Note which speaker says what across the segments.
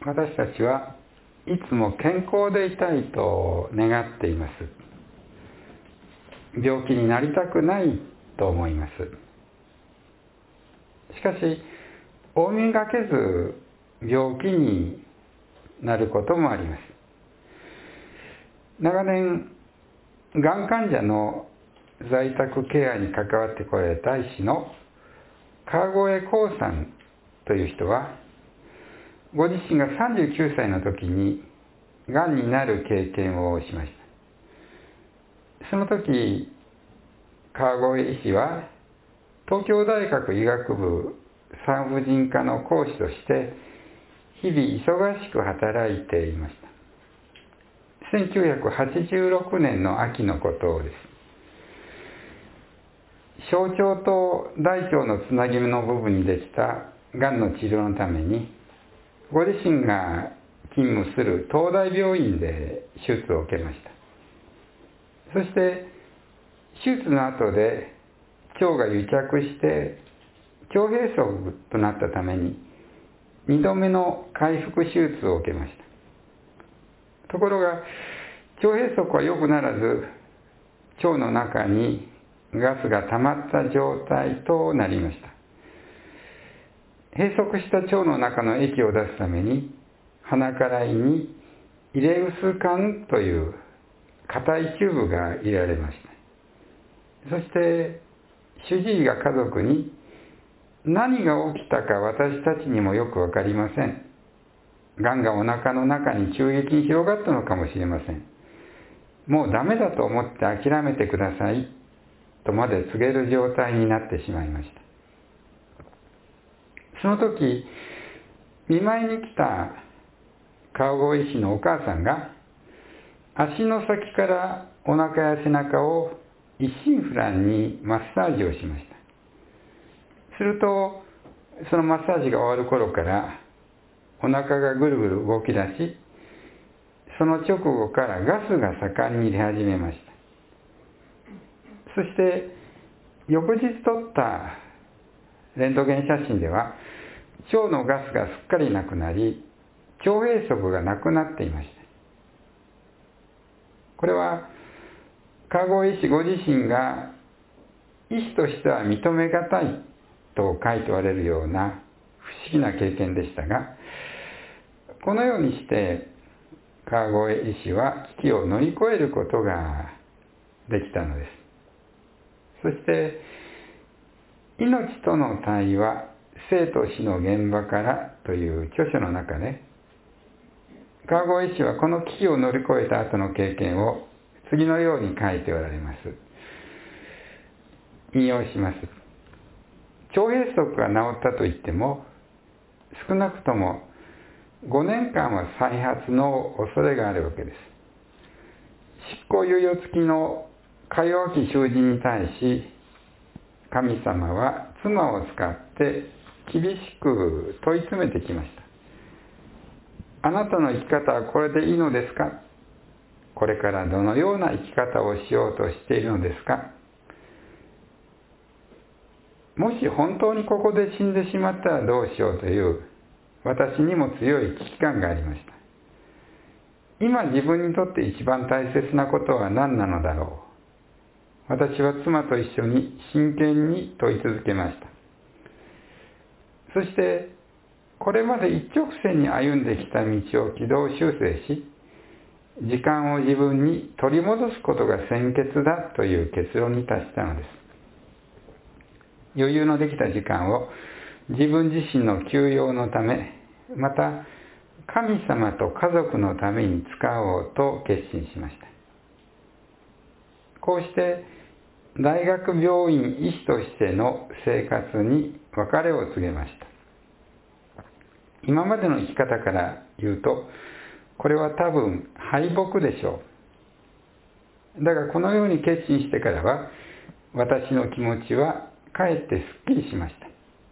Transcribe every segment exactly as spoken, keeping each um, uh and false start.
Speaker 1: 私たちはいつも健康でいたいと願っています。病気になりたくないと思います。しかし、大見がけず病気になることもあります。長年、がん患者の在宅ケアに関わってこられた医師の川越幸さんという人は、ご自身がさんじゅうきゅうさいの時にがんになる経験をしました。その時、川越医師は東京大学医学部産婦人科の講師として日々忙しく働いていました。せんきゅうひゃくはちじゅうろくねんの秋のことです。小腸と大腸のつなぎ目の部分にできたがんの治療のために、ご自身が勤務する東大病院で手術を受けました。そして手術の後で腸が癒着して腸閉塞となったためににどめの開腹手術を受けました。ところが腸閉塞は良くならず、腸の中にガスが溜まった状態となりました。閉塞した腸の中の液を出すために鼻から胃にイレウス管という硬いチューブが入れられました。そして主治医が家族に、何が起きたか私たちにもよくわかりません。がんがお腹の中に急激に広がったのかもしれません。もうダメだと思って諦めてくださいとまで告げる状態になってしまいました。その時、見舞いに来た川越医師のお母さんが足の先からお腹や背中を一心不乱にマッサージをしました。するとそのマッサージが終わる頃からお腹がぐるぐる動き出し、その直後からガスが盛んに出始めました。そして翌日撮ったレントゲン写真では腸のガスがすっかりなくなり、腸閉塞がなくなっていました。これは川越医師ご自身が医師としては認めがたいと書いておられるような不思議な経験でしたが、このようにして川越医師は危機を乗り越えることができたのです。そして命との対話、生と死の現場からという著書の中で、川越医師はこの危機を乗り越えた後の経験を次のように書いておられます。引用します。腸閉塞が治ったといっても、少なくともごねんかんは再発の恐れがあるわけです。執行猶予付きのか弱き囚人に対し、神様は妻を使って厳しく問い詰めてきました。あなたの生き方はこれでいいのですか？これからどのような生き方をしようとしているのですか？もし本当にここで死んでしまったらどうしようという私にも強い危機感がありました。今自分にとって一番大切なことは何なのだろう。私は妻と一緒に真剣に問い続けました。そしてこれまで一直線に歩んできた道を軌道修正し、時間を自分に取り戻すことが先決だという結論に達したのです。余裕のできた時間を自分自身の休養のため、また神様と家族のために使おうと決心しました。こうして大学病院医師としての生活に別れを告げました。今までの生き方から言うと、これは多分敗北でしょう。だがこのように決心してからは、私の気持ちはかえってすっきりしました。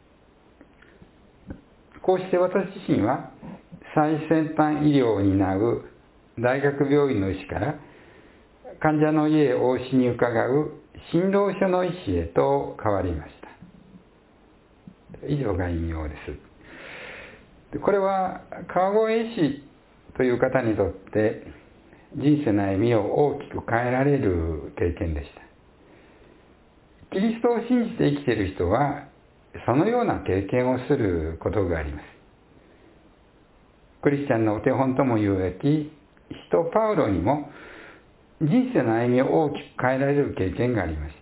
Speaker 1: こうして私自身は最先端医療を担う大学病院の医師から患者の家へ往診に伺う診療所の医師へと変わりました。以上が引用です。 これは川越医師という方にとって人生の歩みを大きく変えられる経験でした。キリストを信じて生きている人はそのような経験をすることがあります。クリスチャンのお手本とも言うべき使徒パウロにも人生の歩みを大きく変えられる経験がありました。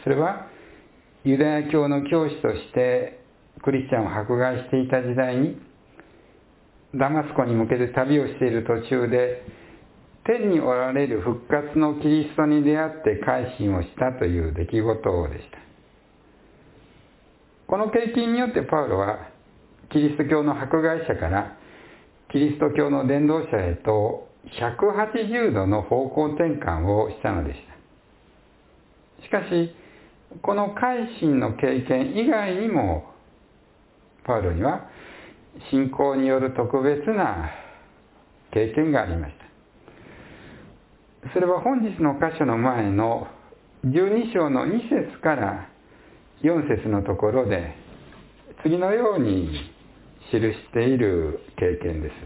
Speaker 1: それはユダヤ教の教師としてクリスチャンを迫害していた時代にダマスコに向けて旅をしている途中で天におられる復活のキリストに出会って改心をしたという出来事でした。この経験によってパウロはキリスト教の迫害者からキリスト教の伝道者へとひゃくはちじゅうどの方向転換をしたのでした。しかしこの改心の経験以外にもパウロには信仰による特別な経験がありました。それは本日の箇所の前のじゅうに章のに節からよん節のところで次のように記している経験です。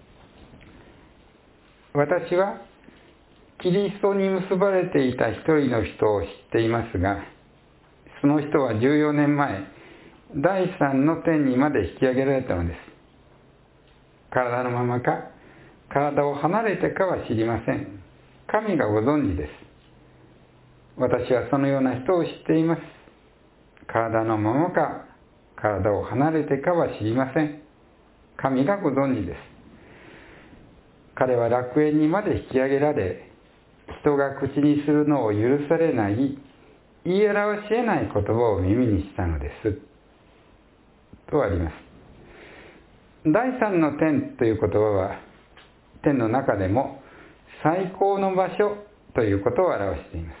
Speaker 1: 私はキリストに結ばれていた一人の人を知っていますが、その人はじゅうよねんまえ第三の天にまで引き上げられたのです。体のままか体を離れてかは知りません。神がご存知です。私はそのような人を知っています。体のままか体を離れてかは知りません。神がご存知です。彼は楽園にまで引き上げられ、人が口にするのを許されない、言い表し得ない言葉を耳にしたのです。とあります。第三の天という言葉は、天の中でも最高の場所ということを表しています。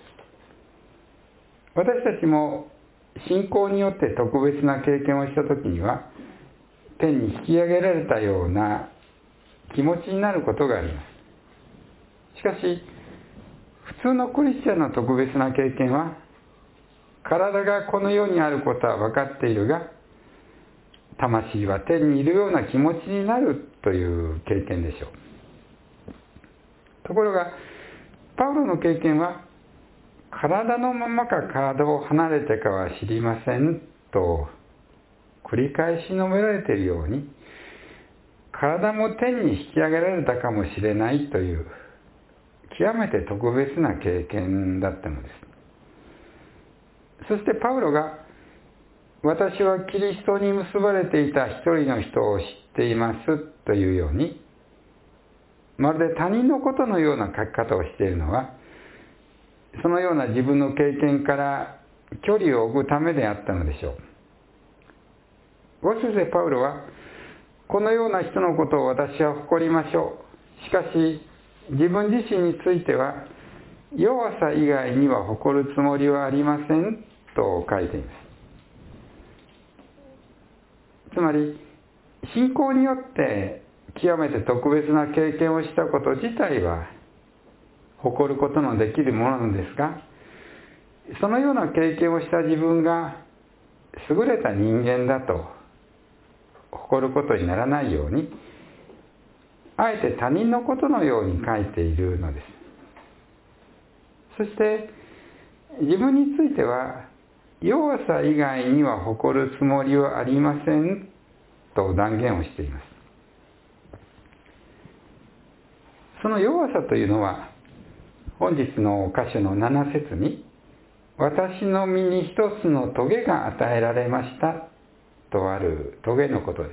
Speaker 1: 私たちも信仰によって特別な経験をしたときには、天に引き上げられたような気持ちになることがあります。しかし、普通のクリスチャンの特別な経験は、体がこの世にあることは分かっているが、魂は天にいるような気持ちになるという経験でしょう。ところが、パウロの経験は、体のままか体を離れてかは知りませんと繰り返し述べられているように、体も天に引き上げられたかもしれないという極めて特別な経験だったのです。そしてパウロが、私はキリストに結ばれていた一人の人を知っていますというように、まるで他人のことのような書き方をしているのは、そのような自分の経験から距離を置くためであったのでしょう。ご先生パウロは、このような人のことを私は誇りましょう。しかし、自分自身については、弱さ以外には誇るつもりはありませんと書いています。つまり、信仰によって極めて特別な経験をしたこと自体は、誇ることのできるものなのですが、そのような経験をした自分が優れた人間だと誇ることにならないように、あえて他人のことのように書いているのです。そして自分については弱さ以外には誇るつもりはありませんと断言をしています。その弱さというのは、本日の箇所のなな節に、私の身に一つの棘が与えられましたとある棘のことです。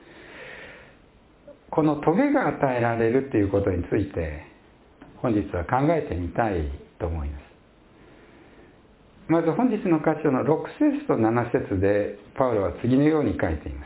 Speaker 1: この棘が与えられるということについて、本日は考えてみたいと思います。まず本日の箇所のろく節となな節で、パウロは次のように書いています。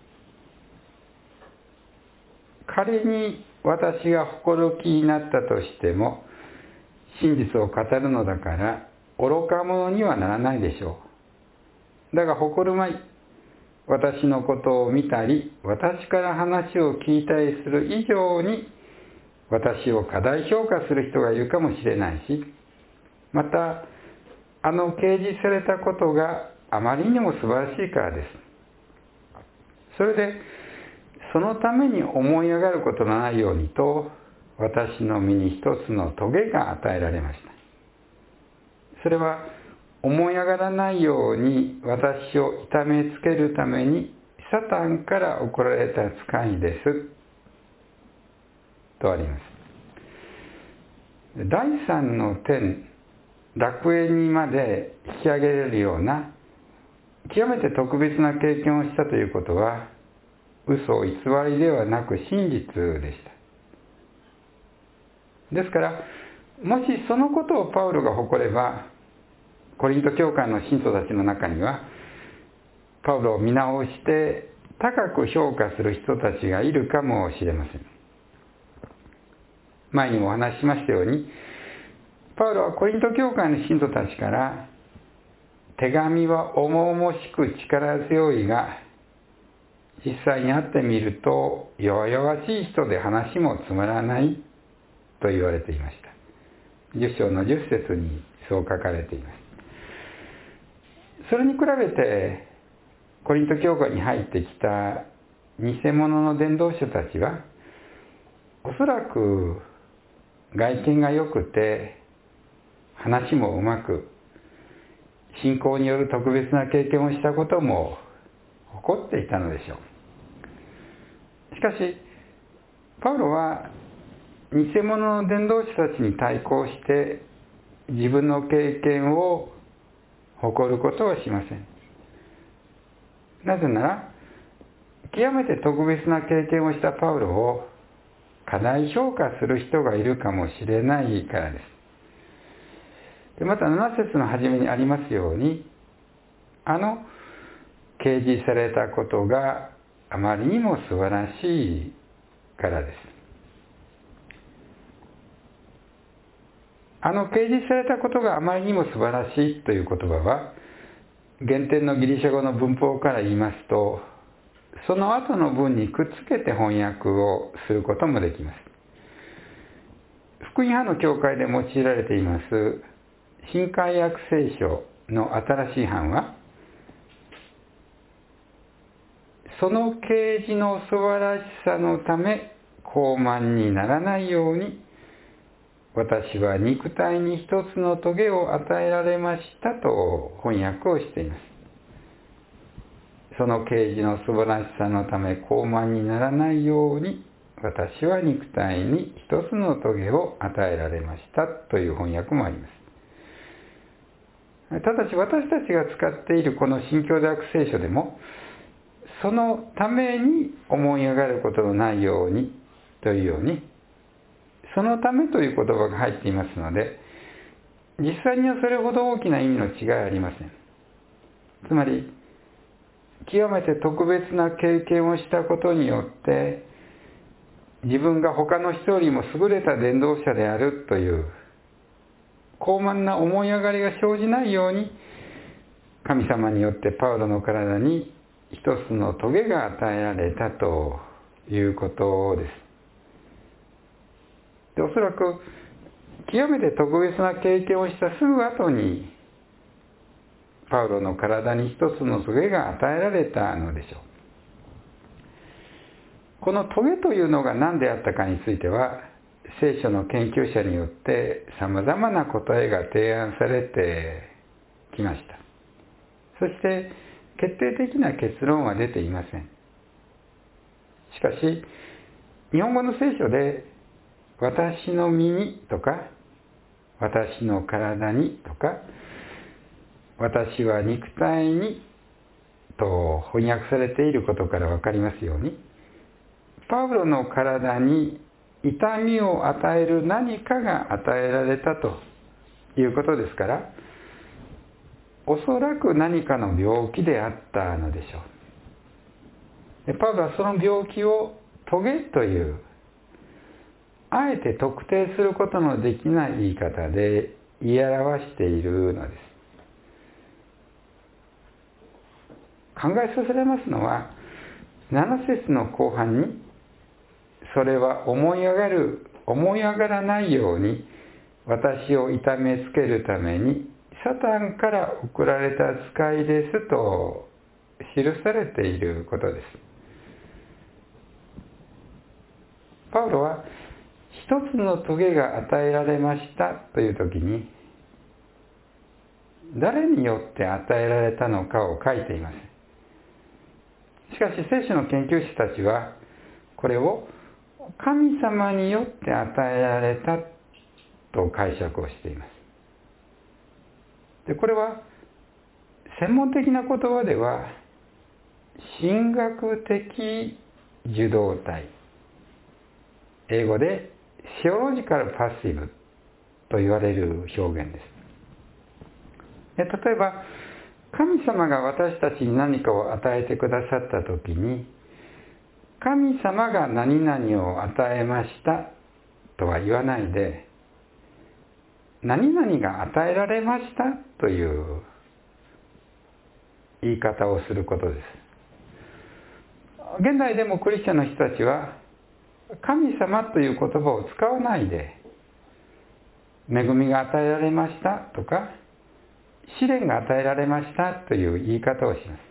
Speaker 1: 仮に私が誇る気になったとしても、真実を語るのだから愚か者にはならないでしょう。だが誇るまい。私のことを見たり私から話を聞いたりする以上に私を過大評価する人がいるかもしれないし、またあの掲示されたことがあまりにも素晴らしいからです。 それでそのために思い上がることのないようにと、私の身に一つの棘が与えられました。それは思い上がらないように私を痛めつけるためにサタンから送られた使いですとあります。第三の天、楽園にまで引き上げられるような極めて特別な経験をしたということは、嘘偽りではなく真実でした。ですから、もしそのことをパウロが誇れば、コリント教会の信徒たちの中には、パウロを見直して高く評価する人たちがいるかもしれません。前にもお話ししましたように、パウロはコリント教会の信徒たちから、手紙は重々しく力強いが、実際に会ってみると弱々しい人で話もつまらないと言われていました。じゅっ章のじゅっ節にそう書かれています。それに比べてコリント教会に入ってきた偽物の伝道者たちは、おそらく外見が良くて話もうまく、信仰による特別な経験をしたことも誇っていたのでしょう。しかしパウロは偽物の伝道者たちに対抗して自分の経験を誇ることはしません。なぜなら、極めて特別な経験をしたパウロを過大評価する人がいるかもしれないからです。でまたなな節の初めにありますように、あの掲示されたことがあまりにも素晴らしいからです。あの掲示されたことがあまりにも素晴らしいという言葉は、原点のギリシャ語の文法から言いますと、その後の文にくっつけて翻訳をすることもできます。福音派の教会で用いられています新海訳聖書の新しい版は、その啓示の素晴らしさのため傲慢にならないように、私は肉体に一つの棘を与えられましたと翻訳をしています。その啓示の素晴らしさのため傲慢にならないように、私は肉体に一つの棘を与えられましたという翻訳もあります。ただし私たちが使っているこの新共同訳聖書でも、そのために思い上がることのないようにというように、そのためという言葉が入っていますので、実際にはそれほど大きな意味の違いはありません。つまり、極めて特別な経験をしたことによって、自分が他の人よりも優れた伝道者であるという傲慢な思い上がりが生じないように、神様によってパウロの体に一つの棘が与えられたということです。で、おそらく極めて特別な経験をしたすぐ後に、パウロの体に一つの棘が与えられたのでしょう。この棘というのが何であったかについては、聖書の研究者によって様々な答えが提案されてきました。そして決定的な結論は出ていません。しかし、日本語の聖書で私の身にとか、私の体にとか、私は肉体にと翻訳されていることから分かりますように、パウロの体に痛みを与える何かが与えられたということですから、おそらく何かの病気であったのでしょう。でパウロはその病気を棘という、あえて特定することのできない言い方で言い表しているのです。考えさせられますのは、なな節の後半に、それは思い上がる、思い上がらないように私を痛めつけるためにサタンから送られた使いですと記されていることです。 パウロは一つの棘が与えられましたという時に、誰によって与えられたのかを書いています。しかし聖書の研究者たちはこれを神様によって与えられたと解釈をしています。でこれは専門的な言葉では神学的受動体、英語でシオロジカルパッシブと言われる表現です。で例えば神様が私たちに何かを与えてくださったときに、神様が何々を与えましたとは言わないで、何々が与えられましたという言い方をすることです。現代でもクリスチャンの人たちは神様という言葉を使わないで、恵みが与えられましたとか試練が与えられましたという言い方をします。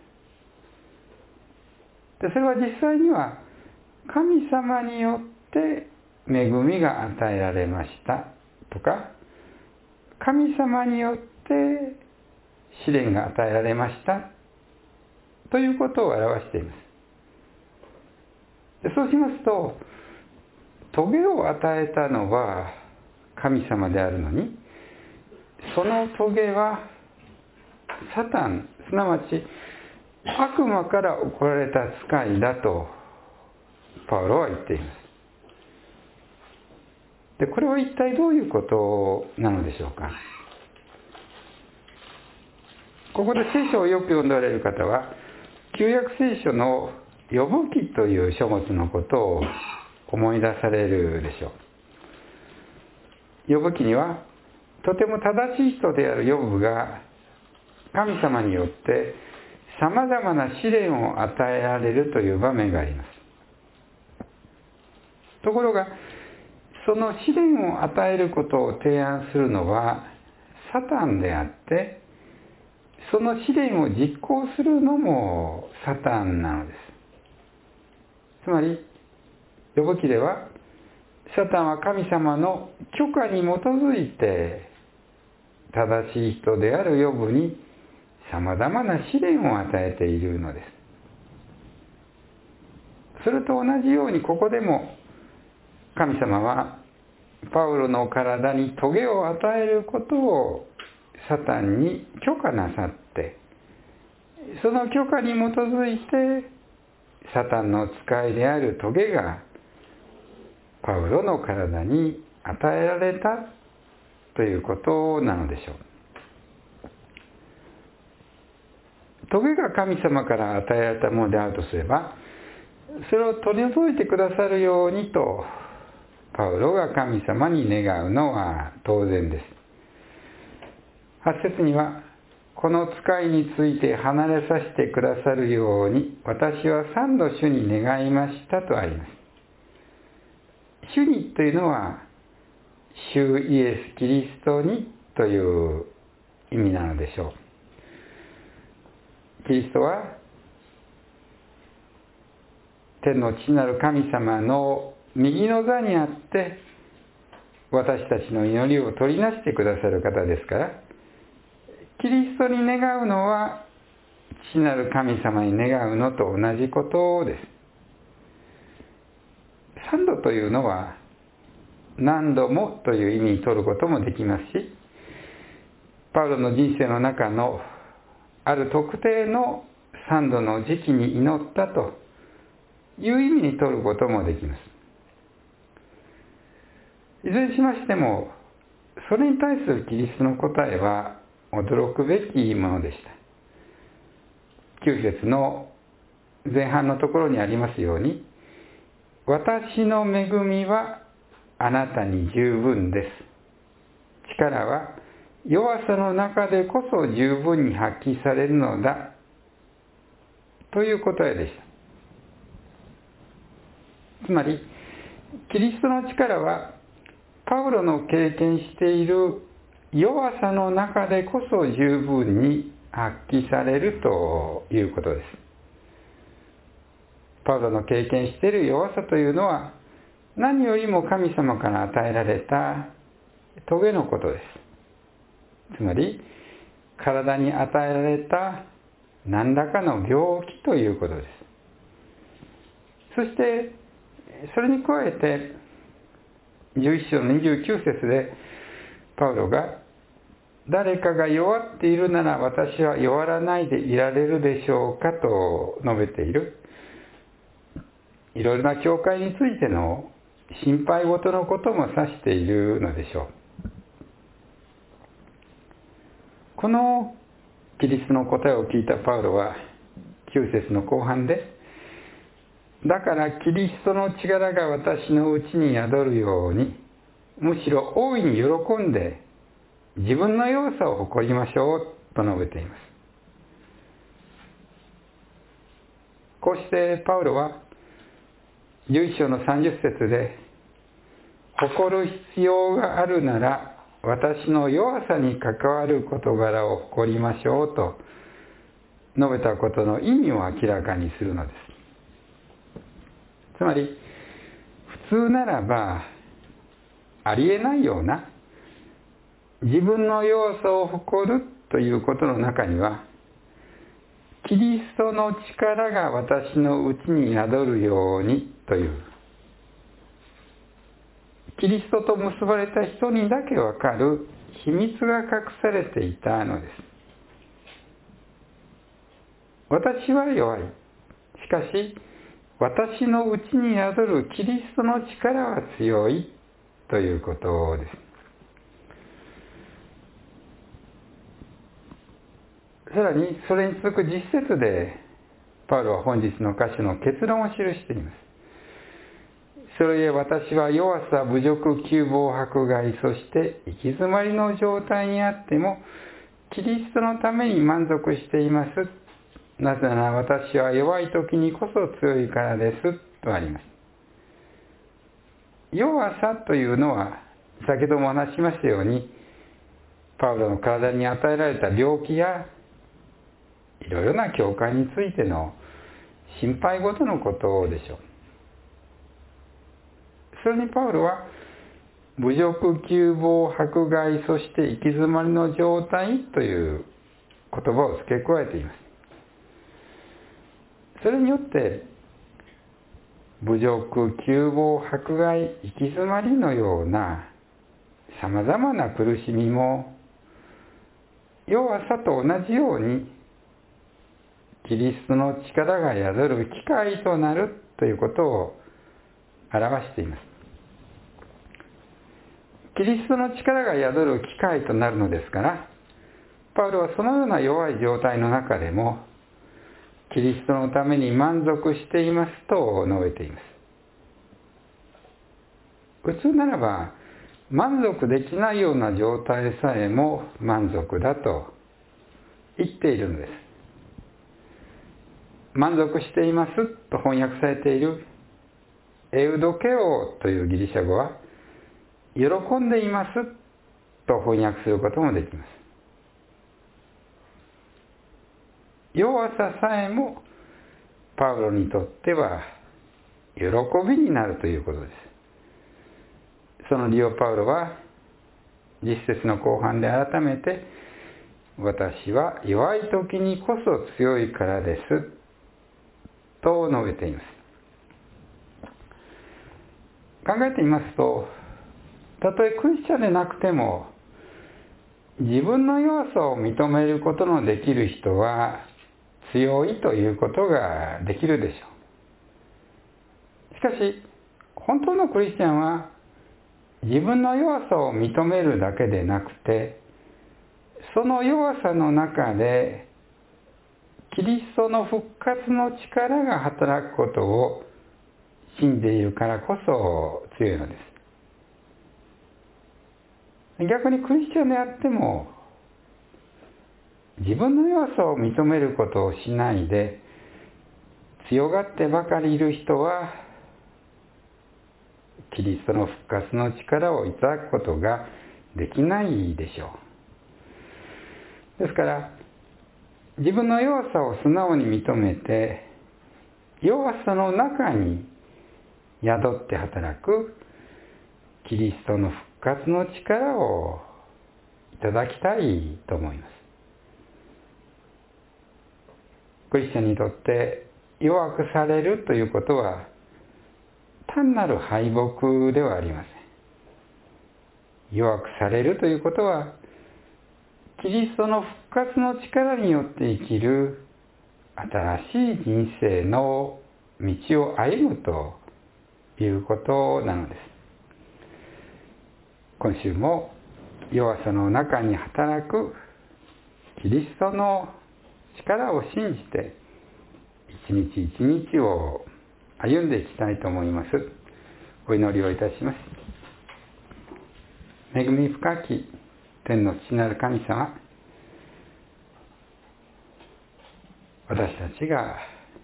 Speaker 1: でそれは実際には神様によって恵みが与えられましたとか、神様によって試練が与えられましたということを表しています。でそうしますと、棘を与えたのは神様であるのに、その棘はサタン、すなわち悪魔から送られた使いだとパウロは言っています。でこれは一体どういうことなのでしょうか。ここで聖書をよく読んでおられる方は、旧約聖書のヨブ記という書物のことを思い出されるでしょう。ヨブ記にはとても正しい人であるヨブが神様によってさまざまな試練を与えられるという場面があります。ところがその試練を与えることを提案するのはサタンであって、その試練を実行するのもサタンなのです。つまりヨブ記ではサタンは神様の許可に基づいて正しい人であるヨブにさまざまな試練を与えているのです。それと同じようにここでも神様はパウロの体に棘を与えることをサタンに許可なさって、その許可に基づいてサタンの使いである棘がパウロの体に与えられたということなのでしょう。棘が神様から与えられたものであるとすれば、それを取り除いてくださるようにとパウロが神様に願うのは当然です。はち節には、この使いについて離れさせてくださるように私は三度主に願いましたとあります。主にというのは主イエス・キリストにという意味なのでしょう。キリストは天の父なる神様の右の座にあって私たちの祈りを取りなしてくださる方ですから、キリストに願うのは父なる神様に願うのと同じことです。三度というのは何度もという意味に取ることもできますし、パウロの人生の中のある特定の三度の時期に祈ったという意味に取ることもできます。いずれにしましても、それに対するキリストの答えは驚くべきものでした。きゅう節の前半のところにありますように、私の恵みはあなたに十分です。力は弱さの中でこそ十分に発揮されるのだ。という答えでした。つまり、キリストの力はパウロの経験している弱さの中でこそ十分に発揮されるということです。パウロの経験している弱さというのは、 何よりも神様から与えられた棘のことです。つまり、体に与えられた何らかの病気ということです。そして、それに加えて、じゅういち章のにじゅうきゅう節で、パウロが、誰かが弱っているなら私は弱らないでいられるでしょうかと述べている、いろいろな教会についての心配事のことも指しているのでしょう。このキリストの答えを聞いたパウロはきゅう節の後半で、だからキリストの力が私のうちに宿るように、むしろ大いに喜んで自分の弱さを誇りましょうと述べています。こうしてパウロはじゅういち章のさんじゅう節で、誇る必要があるなら私の弱さに関わる事柄を誇りましょうと述べたことの意味を明らかにするのです。つまり、普通ならばありえないような自分の弱さを誇るということの中には、キリストの力が私のうちに宿るようにという、キリストと結ばれた人にだけわかる秘密が隠されていたのです。私は弱い。しかし、私のうちに宿るキリストの力は強いということです。さらに、それに続く実節で、パウロは本日の箇所の結論を記しています。それゆえ私は弱さ、侮辱、窮乏、迫害、そして行き詰まりの状態にあっても、キリストのために満足しています。なぜなら私は弱い時にこそ強いからです。とあります。弱さというのは、先ほども話しましたように、パウロの体に与えられた病気や、いろいろな教会についての心配事のことでしょう。それにパウロは、侮辱、窮乏、迫害、そして行き詰まりの状態という言葉を付け加えています。それによって、侮辱、窮乏、迫害、行き詰まりのようなさまざまな苦しみも、弱さと同じように、キリストの力が宿る機会となるということを表しています。キリストの力が宿る機会となるのですから、パウロはそのような弱い状態の中でも、キリストのために満足していますと述べています。普通ならば、満足できないような状態さえも満足だと言っているのです。満足していますと翻訳されているエウドケオというギリシャ語は、喜んでいますと翻訳することもできます。弱ささえもパウロにとっては喜びになるということです。その理由をパウロは実節の後半で改めて、私は弱い時にこそ強いからですと述べています。考えてみますと、たとえクリスチャンでなくても、自分の弱さを認めることのできる人は強いということができるでしょう。しかし、本当のクリスチャンは自分の弱さを認めるだけでなくて、その弱さの中でキリストの復活の力が働くことを信じているからこそ強いのです。逆にクリスチャンであっても、自分の弱さを認めることをしないで強がってばかりいる人は、キリストの復活の力をいただくことができないでしょう。ですから、自分の弱さを素直に認めて、弱さの中に宿って働くキリストの復活の力をいただきたいと思います。クリスチャンにとって弱くされるということは単なる敗北ではありません。弱くされるということはキリストの復活の力によって生きる新しい人生の道を歩むということなのです。今週も弱さの中に働くキリストの力を信じて一日一日を歩んでいきたいと思います。お祈りをいたします。恵み深き天の父なる神様、私たちが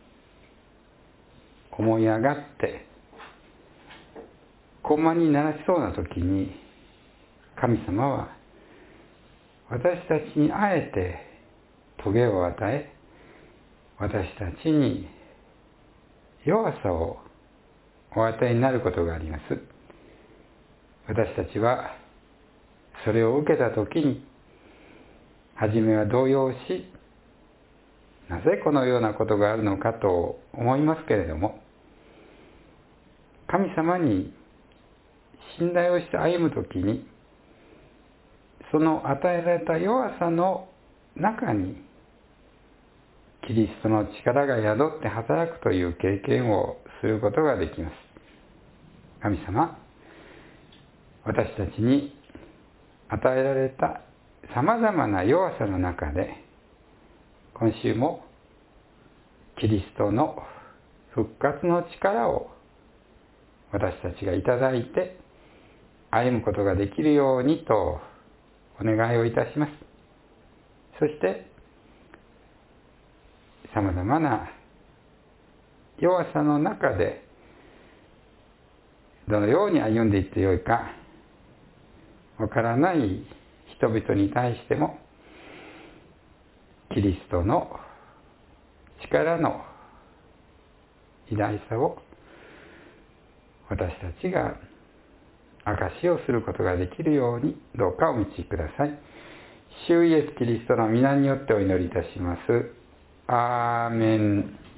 Speaker 1: 思い上がって高慢にならしそうな時に、神様は私たちにあえて棘を与え、私たちに弱さをお与えになることがあります。私たちはそれを受けた時に、初めは動揺し、なぜこのようなことがあるのかと思いますけれども、神様に信頼をして歩むときに、その与えられた弱さの中にキリストの力が宿って働くという経験をすることができます。神様、私たちに与えられたさまざまな弱さの中で、今週もキリストの復活の力を私たちがいただいて歩むことができるようにとお願いをいたします。そしてさまざまな弱さの中でどのように歩んでいってよいかわからない人々に対しても、キリストの力の偉大さを私たちが証しをすることができるようにどうかお導きください。主イエスキリストの皆によってお祈りいたします。アーメン。